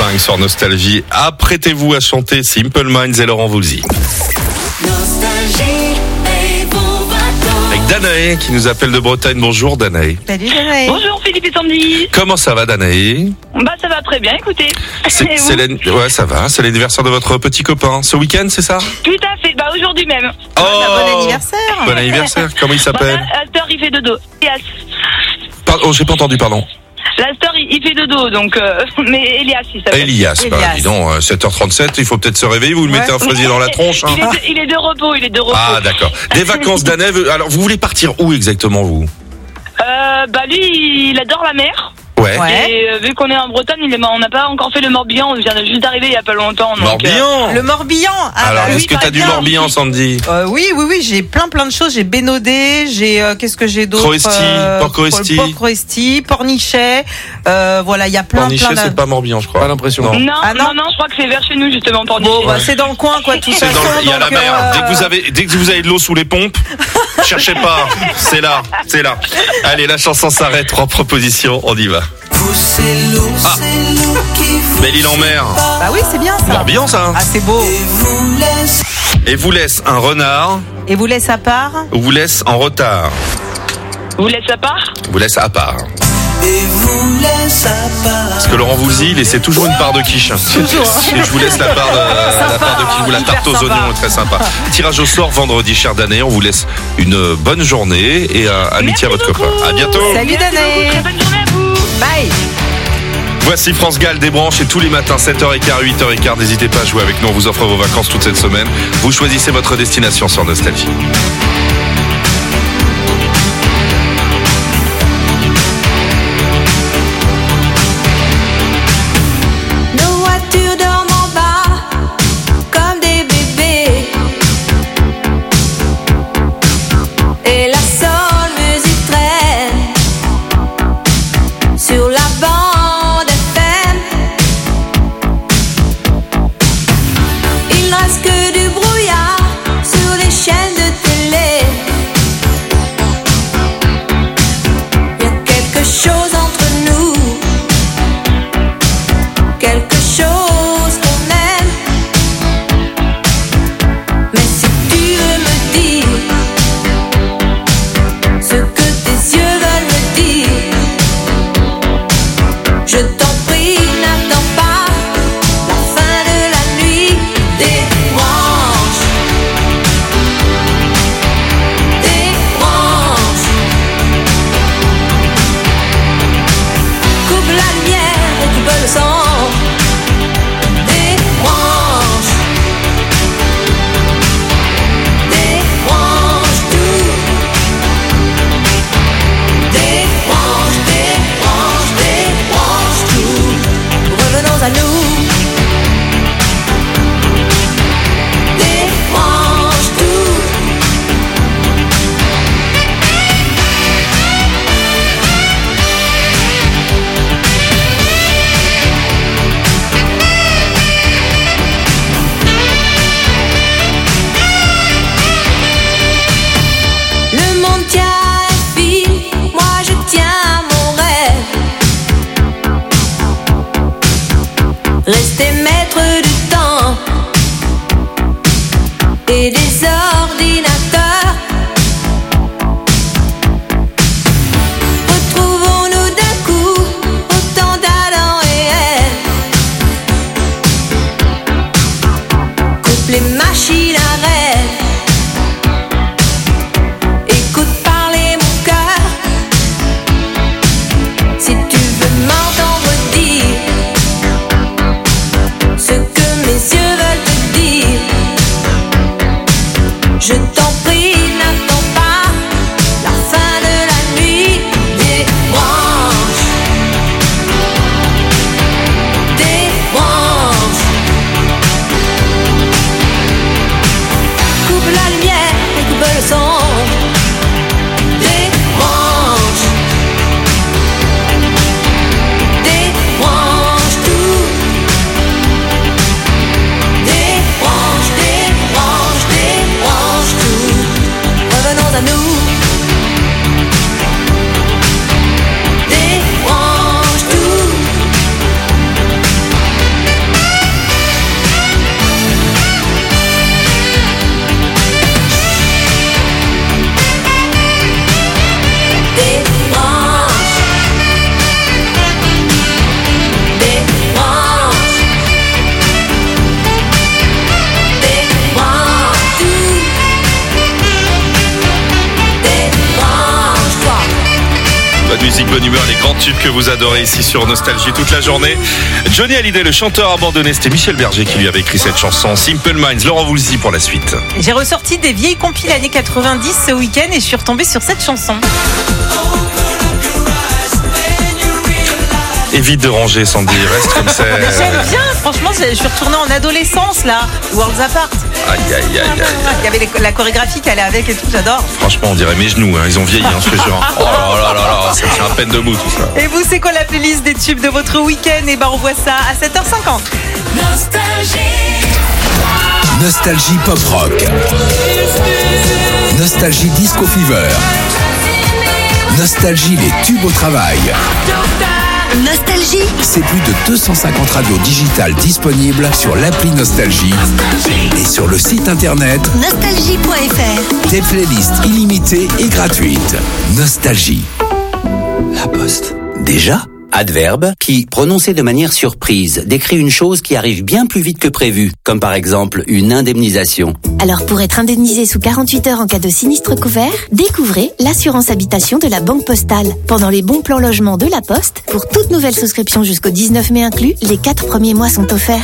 cinq sur Nostalgie. Apprêtez-vous à chanter Simple Minds et Laurent Voulzy. Avec Danae qui nous appelle de Bretagne. Bonjour Danae. Salut Danae. Bonjour Philippe et Sandy. Comment ça va Danae? Bah ça va très bien, écoutez. C'est, c'est l'ann- ouais, ça va. C'est l'anniversaire de votre petit copain. Ce week-end, c'est ça? Tout à fait, bah aujourd'hui même. Oh, bon anniversaire. Bon anniversaire. Comment il s'appelle? Bah, Astor il fait dodo. Elias. Pardon, j'ai pas entendu, pardon. L'Astor il, il fait dodo, donc euh, mais Elias il s'appelle. Elias, bah, dis donc, euh, sept heures trente-sept, il faut peut-être se réveiller, vous le mettez un fraisier dans la tronche. Hein. Il, est de, il est de repos, il est de repos. Ah d'accord. Des vacances Danae, alors vous voulez partir où exactement vous? Euh, bah lui il adore la mer. Ouais. Et euh, vu qu'on est en Bretagne, il est, on n'a pas encore fait le Morbihan, on vient de juste d'arriver il y a pas longtemps. Donc, Morbihan. euh, Le Morbihan. Ah, Alors bah, est-ce oui, que par t'as du exemple. Morbihan Sandy? Euh, oui, oui, oui, j'ai plein plein de choses. J'ai bénodé, j'ai euh, qu'est-ce que j'ai d'autre? Croesti, Port-Croesti. Port-Croesti, Pornichet. Euh, voilà, il y a plein Pornichet, plein de... c'est pas Morbihan, je crois. Pas l'impression. Non. Non, Ah, non non, non, je crois que c'est vers chez nous justement pour Bon, bah, c'est dans le coin, quoi, tout C'est ça. dans le- il y a la mer. Dès que vous avez, dès que vous avez de l'eau sous les pompes, cherchez pas. C'est là, c'est là. Allez, la chanson s'arrête. Trois propositions, on y va. Ah, Belle-Île en mer. Bah oui, c'est bien ça. Morbihan, ça. Ah, c'est beau. Et vous laisse un renard, Et vous laisse à part? ou vous laisse en retard. Vous laissez à part? Vous laisse à part. Parce que Laurent Voulzy laissait toujours une part de quiche. Et je vous laisse la part de, la part de quiche. Ou la hyper tarte aux sympa. oignons est très sympa. Tirage au sort vendredi, chère Danae. On vous laisse une bonne journée et euh, amitié à votre copain. À bientôt. Salut Danae. Très bonne journée à vous. Bye. Voici France Gall des branches et tous les matins sept heures quinze, huit heures quinze. N'hésitez pas à jouer avec nous. On vous offre vos vacances toute cette semaine. Vous choisissez votre destination sur Nostalgie. Nos voitures dorment en bas comme des bébés. Et la soul musique traîne sur la bande F M. Il ne reste que du brouillard sur les chaînes de télé. Il y a quelque chose entre nous, quelque chose qu'on aime. Mais si tu veux me dire ce que tes yeux veulent me dire, je t'en prie, n'attends pas la fin de la nuit. Débranche, débranche. Coupe la lumière et tu peux le sang. Débranche, débranche tout. Débranche, débranche, débranche tout. Revenons à nous. Débranche tout. Le monde tient un fil, moi je tiens mon rêve. Rester maître du temps et des ordinateurs. Retrouvons-nous d'un coup autant d'Adam et Ève. Coupe les machines à rêve. Écoute parler mon cœur. Si tu veux m'entendre dire ce que mes yeux veulent te dire, je t'en prie, n'attends pas la fin de la nuit. Débranche, débranche. musique, bonne humeur, les grands tubes que vous adorez ici sur Nostalgie toute la journée. Johnny Hallyday, le chanteur abandonné, c'était Michel Berger qui lui avait écrit cette chanson. Simple Minds, Laurent Voulzy pour la suite. J'ai ressorti des vieilles compiles années quatre-vingt-dix ce week-end et je suis retombée sur cette chanson. Évite de ranger, Sandy, reste comme ça. Mais j'aime bien, franchement, je suis retournée en adolescence là, Worlds Apart. Aïe, aïe, aïe, aïe, aïe. Il y avait les- la chorégraphie qui allait avec et tout, j'adore. Franchement, on dirait mes genoux, hein. Ils ont vieilli, hein, je te jure. Oh là là là là, ça tient à peine debout tout ça. Et vous, c'est quoi la playlist des tubes de votre week-end? Et ben on voit ça à sept heures cinquante. Nostalgie pop rock. Nostalgie disco fever. Nostalgie les tubes au travail. Nostalgie. C'est plus de deux cent cinquante radios digitales disponibles sur l'appli Nostalgie et sur le site internet Nostalgie point F R. des playlists illimitées et gratuites. Nostalgie. La Poste. Déjà ? Adverbe qui, prononcé de manière surprise, décrit une chose qui arrive bien plus vite que prévu, comme par exemple une indemnisation. Alors pour être indemnisé sous quarante-huit heures en cas de sinistre couvert, découvrez l'assurance habitation de la Banque Postale. Pendant les bons plans logement de la Poste, pour toute nouvelle souscription jusqu'au dix-neuf mai inclus, les quatre premiers mois sont offerts.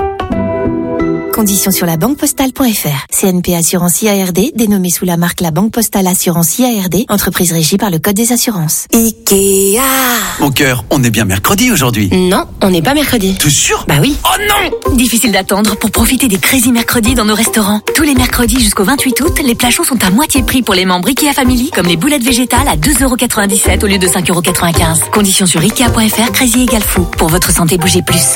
Conditions sur la banque postale point F R. C N P Assurance I A R D, dénommée sous la marque La Banque Postale Assurance I A R D, entreprise régie par le Code des assurances. Ikea. Mon cœur, on est bien mercredi aujourd'hui. Non, on n'est pas mercredi. T'es sûr? Bah oui. Oh non! Difficile d'attendre pour profiter des Crazy Mercredis dans nos restaurants. Tous les mercredis jusqu'au vingt-huit août, les plats chauds sont à moitié prix pour les membres Ikea Family, comme les boulettes végétales à deux euros quatre-vingt-dix-sept au lieu de cinq euros quatre-vingt-quinze. Conditions sur Ikea point F R, Crazy égale fou. Pour votre santé, bougez plus.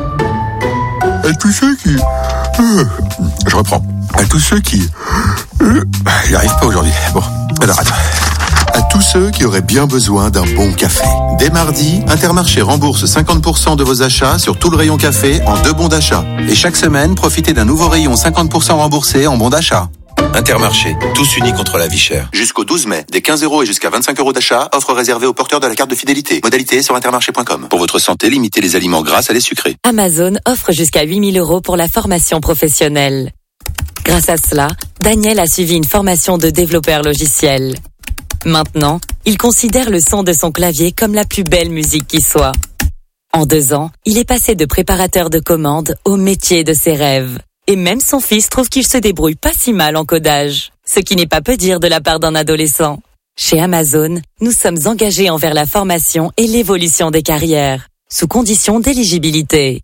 À tous ceux qui... Euh, je reprends. À tous ceux qui... Euh, J'y arrive pas aujourd'hui. Bon, alors attends. À tous ceux qui auraient bien besoin d'un bon café. Dès mardi, Intermarché rembourse cinquante pour cent de vos achats sur tout le rayon café en deux bons d'achat. Et chaque semaine, profitez d'un nouveau rayon cinquante pour cent remboursé en bons d'achat. Intermarché, tous unis contre la vie chère. Jusqu'au douze mai, des quinze euros et jusqu'à vingt-cinq euros d'achat, offre réservée aux porteurs de la carte de fidélité. Modalité sur intermarché point com. Pour votre santé, limitez les aliments gras à les sucrés. Amazon offre jusqu'à huit mille euros pour la formation professionnelle. Grâce à cela, Daniel a suivi une formation de développeur logiciel. Maintenant, il considère le son de son clavier comme la plus belle musique qui soit. En deux ans, il est passé de préparateur de commandes au métier de ses rêves. Et même son fils trouve qu'il se débrouille pas si mal en codage. Ce qui n'est pas peu dire de la part d'un adolescent. Chez Amazon, nous sommes engagés envers la formation et l'évolution des carrières, sous condition d'éligibilité.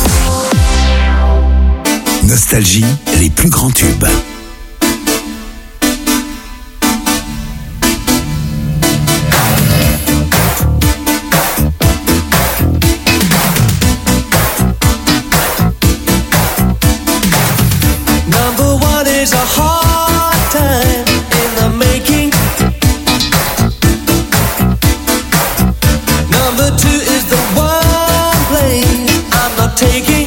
Nostalgie, les plus grands tubes. It's a hard time in the making. Number two is the one plane I'm not taking.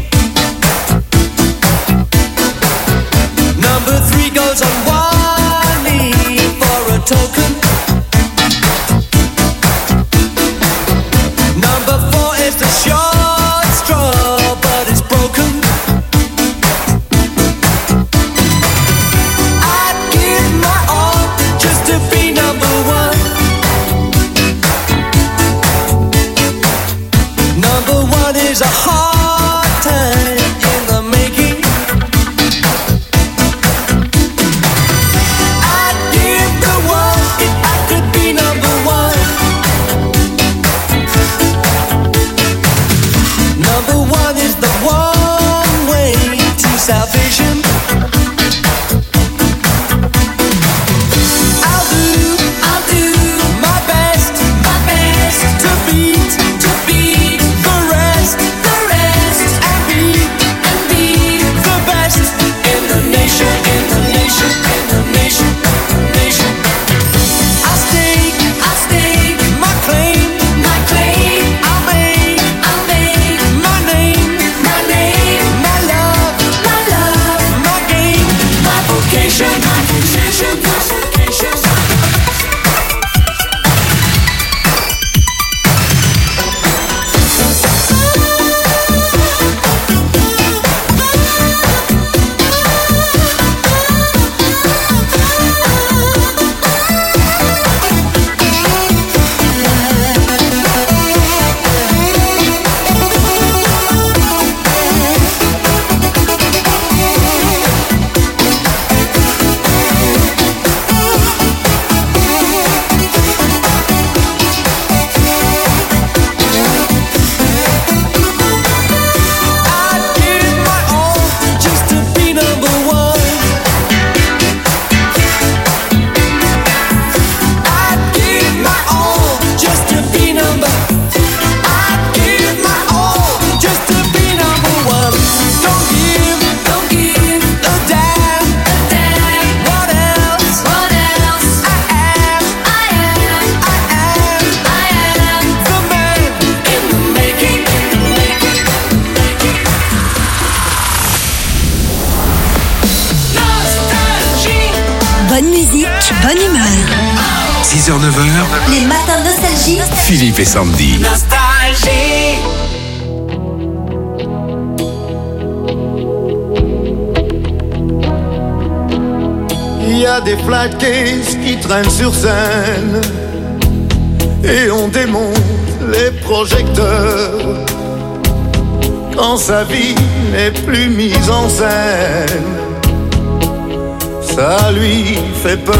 Number three goes on one knee for a token. Number four is the short straw, but it's broken. Bonne musique, bonne humeur. six heures neuf heures, Les matins nostalgie. Philippe et Sandy. Nostalgie. Il y a des flat cases qui traînent sur scène et on démonte les projecteurs quand sa vie n'est plus mise en scène. Ça lui fait peur.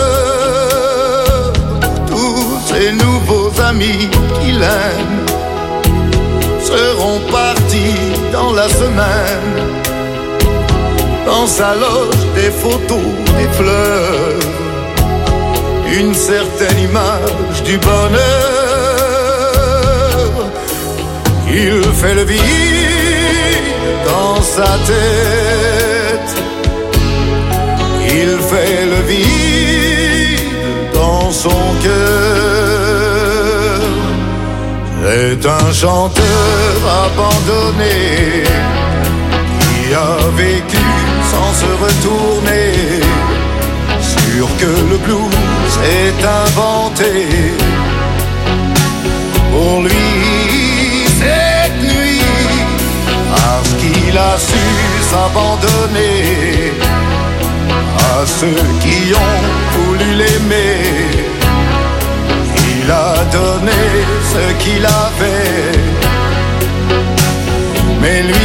Tous ses nouveaux amis qu'il aime seront partis dans la semaine. Dans sa loge, des photos, des fleurs, une certaine image du bonheur. Il fait le vide dans sa tête. Il fait le vide dans son cœur. C'est un chanteur abandonné qui a vécu sans se retourner, sûr que le blues est inventé. Pour lui, cette nuit, parce qu'il a su s'abandonner à ceux qui ont voulu l'aimer. Il a donné ce qu'il avait, mais lui,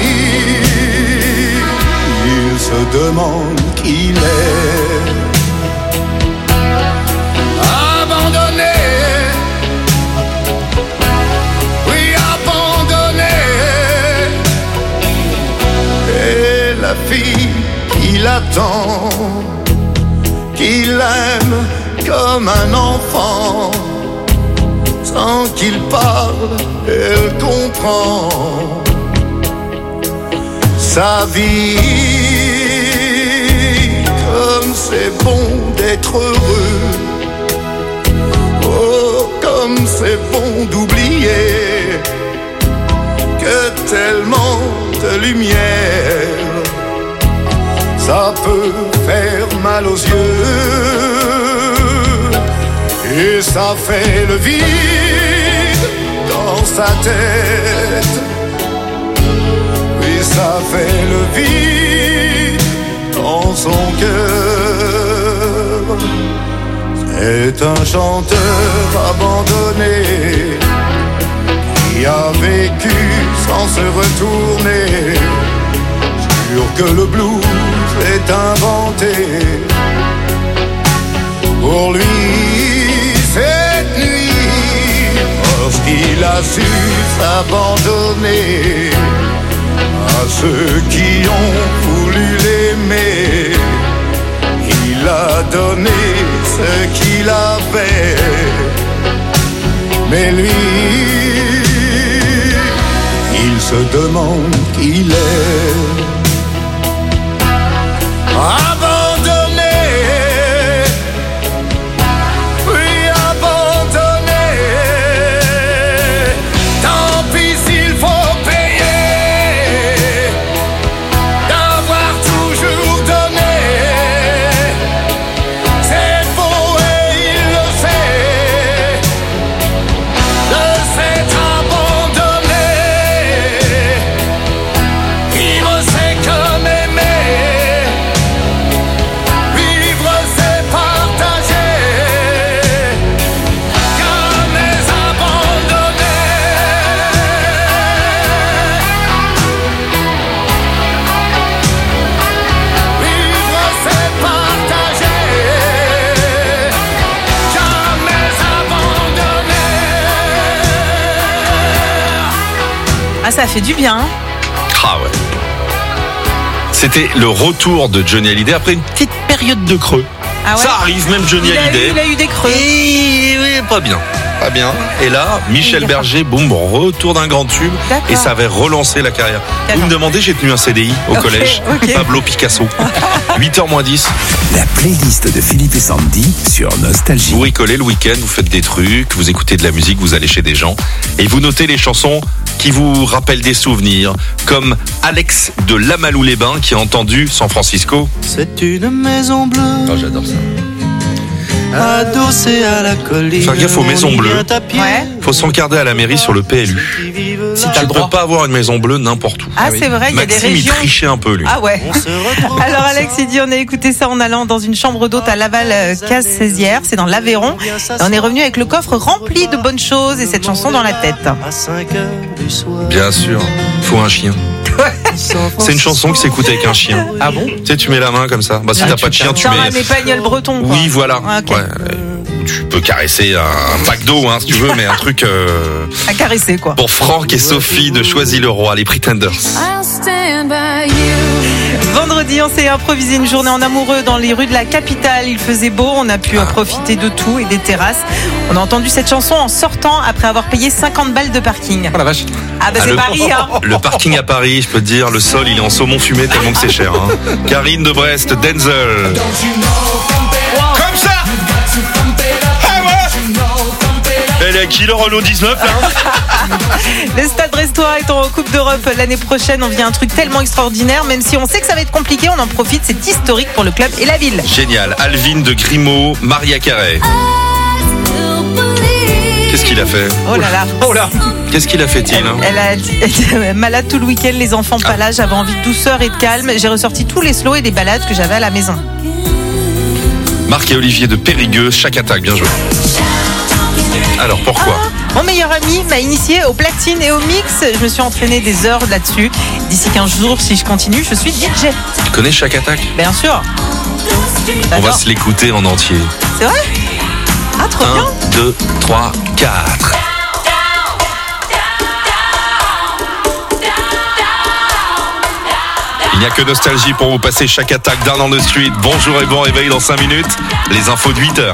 il se demande qui il est. Abandonné, oui abandonné. Et la fille qu'il attend, qu'il aime comme un enfant, sans qu'il parle, elle comprend sa vie. Comme c'est bon d'être heureux, oh comme c'est bon d'oublier que tellement de lumière ça peut faire mal aux yeux. Et ça fait le vide dans sa tête. Et ça fait le vide dans son cœur. C'est un chanteur abandonné qui a vécu sans se retourner, sûr que le blues est inventé. Pour lui, cette nuit, lorsqu'il a su s'abandonner à ceux qui ont voulu l'aimer, il a donné ce qu'il avait, mais lui, il se demande qui il est. Abandonné, oui abandonné. Tant pis s'il faut payer d'avoir toujours donné. C'est beau et il le sait de s'être abandonné. Vivre c'est comme aimer, vivre c'est partager, jamais abandonné. Vivre c'est partager, jamais abandonné. Ah, ça fait du bien. Hein. Ah ouais. C'était le retour de Johnny Hallyday après une petite période de creux. Ah ouais. Ça arrive, même Johnny il a Hallyday. eu, il a eu des creux. Et oui, pas bien. Pas bien. Et là, Michel Il- Berger, boum, retour d'un grand tube. D'accord. Et ça avait relancé la carrière. D'accord. Vous me demandez, j'ai tenu un C D I au Ok, collège. ok. Pablo Picasso. huit heures moins dix. La playlist de Philippe et Sandy sur Nostalgie. Vous bricolez le week-end, vous faites des trucs, vous écoutez de la musique, vous allez chez des gens. Et vous notez les chansons qui vous rappellent des souvenirs, comme Alex de Lamalou-les-Bains qui a entendu San Francisco. C'est une maison bleue. Oh, j'adore ça. Adossée à la colline. Faire gaffe aux maisons bleues. Ouais. Faut s'encarder à la mairie sur le P L U. Si t'as Tu le peux droit. pas avoir une maison bleue n'importe où. Ah, c'est vrai, il y a des Maxime, il régions. trichait un peu, lui. Ah ouais. Alors Alex, il dit on a écouté ça en allant dans une chambre d'hôte à Laval-Casse-Cézières, c'est dans l'Aveyron. Et on est revenu avec le coffre rempli de bonnes choses et cette chanson dans la tête. Bien sûr, faut un chien. C'est une chanson qui s'écoute avec un chien. Ah bon? Tu sais, tu mets la main comme ça. Bah, si Ah, t'as tu pas de chien, tu Genre mets. un épagnol breton, quoi. Oui, voilà. Ah, ok. Ouais. Tu peux caresser un pack d'eau, hein, si tu veux, mais un truc euh, À caresser, quoi. pour Franck et Sophie de Choisy-le-Roi, les Pretenders. Vendredi, on s'est improvisé une journée en amoureux dans les rues de la capitale. Il faisait beau, on a pu profiter de tout et des terrasses. On a entendu cette chanson en sortant après avoir payé cinquante balles de parking. Oh la vache. Ah bah Ah, c'est le, Paris, hein. le parking à Paris, je peux te dire, le sol il est en saumon fumé tellement que c'est cher. Hein. Karine de Brest, Denzel. Comme ça. Ah ouais. Elle est à qui le Renault dix-neuf là? Le Stade Brestois est en Coupe d'Europe l'année prochaine. On vit un truc tellement extraordinaire. Même si on sait que ça va être compliqué, on en profite. C'est historique pour le club et la ville. Génial. Alvin de Grimaud, Maria Carré. Qu'est-ce qu'il a fait? Oh là là. Oh là. Qu'est-ce qu'il a fait-il hein? Elle a été malade tout le week-end. Les enfants pas là. J'avais envie de douceur et de calme. J'ai ressorti tous les slows et les balades que j'avais à la maison. Marc et Olivier de Périgueux, chaque attaque, bien joué. Alors pourquoi? Mon meilleur ami m'a initié au platine et au mix. Je me suis entraîné des heures là-dessus. D'ici quinze jours, si je continue, je suis D J. Tu connais chaque attaque? Bien sûr. On va se l'écouter en entier. C'est vrai? Ah, trop bien. un, deux, trois, quatre. Il n'y a que nostalgie pour vous passer chaque attaque d'un an de street. Bonjour et bon réveil dans cinq minutes. Les infos de huit heures.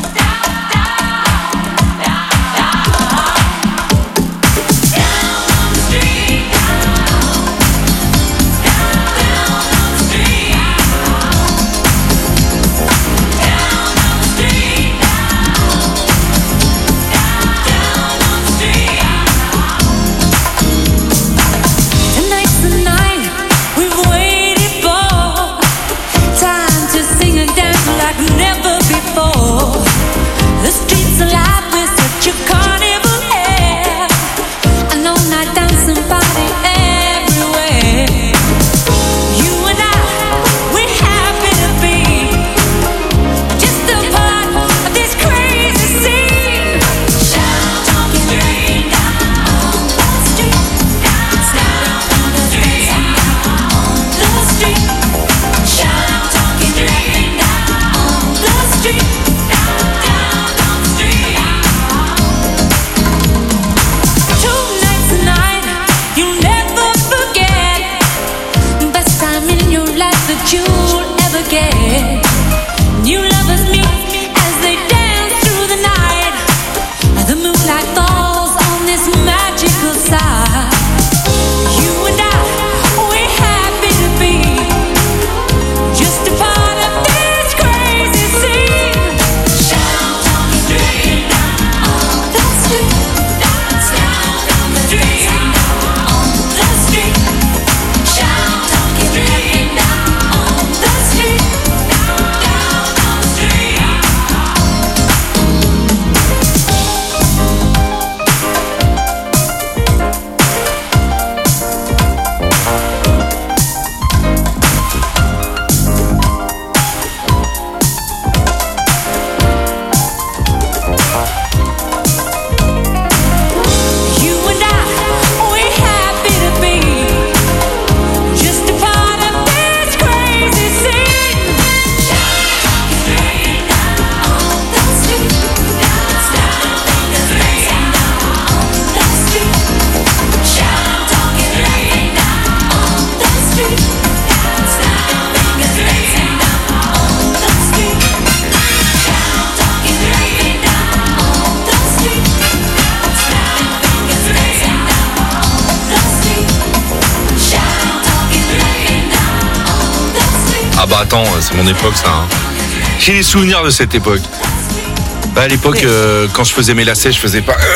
Ah bah attends, c'est mon époque ça. Hein. J'ai des souvenirs de cette époque. Bah à l'époque, euh, quand je faisais mes lacets, je faisais pas.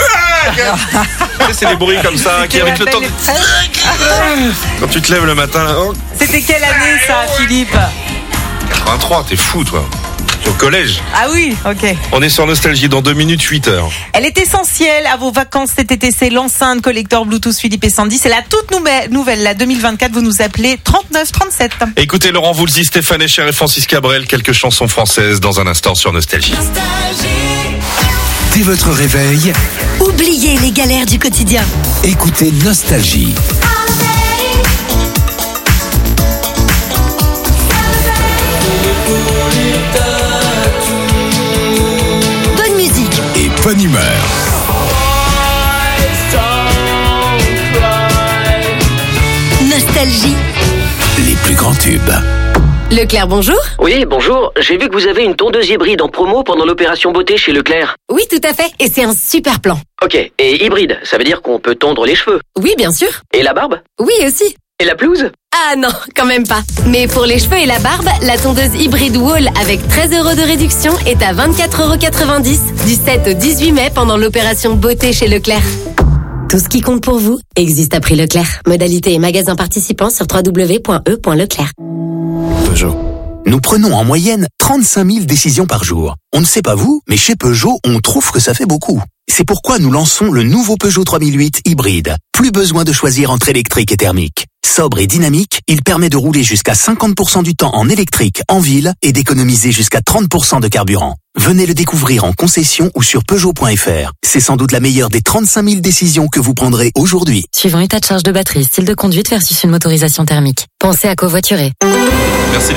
C'est les bruits comme ça, qui avec le temps. Quand tu te lèves le matin. Oh. C'était quelle année ça, Philippe? quatre-vingt-trois, t'es fou, toi. Au collège. Ah oui, ok. On est sur Nostalgie dans deux minutes, huit heures. Elle est essentielle à vos vacances cet été, c'est l'enceinte collector Bluetooth Philippe et Sandy. C'est la toute nouvelle, la deux mille vingt-quatre. Vous nous appelez trente-neuf trente-sept. Écoutez Laurent Voulzy, Stéphane Echer et Francis Cabrel, quelques chansons françaises dans un instant sur Nostalgie. Dès votre réveil, oubliez les galères du quotidien. Écoutez Nostalgie. Bonne musique et bonne humeur. Nostalgie. Les plus grands tubes. Leclerc, bonjour. Oui, bonjour. J'ai vu que vous avez une tondeuse hybride en promo pendant l'opération beauté chez Leclerc. Oui, tout à fait. Et c'est un super plan. Ok. Et hybride, ça veut dire qu'on peut tondre les cheveux. Oui, bien sûr. Et la barbe? Oui, aussi. Et la pelouse? Ah non, quand même pas. Mais pour les cheveux et la barbe, la tondeuse hybride Wall avec treize euros de réduction est à vingt-quatre euros quatre-vingt-dix du sept au dix-huit mai pendant l'opération beauté chez Leclerc. Tout ce qui compte pour vous existe à prix Leclerc. Modalité et magasin participants sur w w w point e point leclerc. Peugeot. Nous prenons en moyenne trente-cinq mille décisions par jour. On ne sait pas vous, mais chez Peugeot, on trouve que ça fait beaucoup. C'est pourquoi nous lançons le nouveau Peugeot trois mille huit hybride. Plus besoin de choisir entre électrique et thermique. Sobre et dynamique, il permet de rouler jusqu'à cinquante pour cent du temps en électrique en ville et d'économiser jusqu'à trente pour cent de carburant. Venez le découvrir en concession ou sur Peugeot point f r. C'est sans doute la meilleure des trente-cinq mille décisions que vous prendrez aujourd'hui. Suivant état de charge de batterie, style de conduite versus une motorisation thermique. Pensez à covoiturer.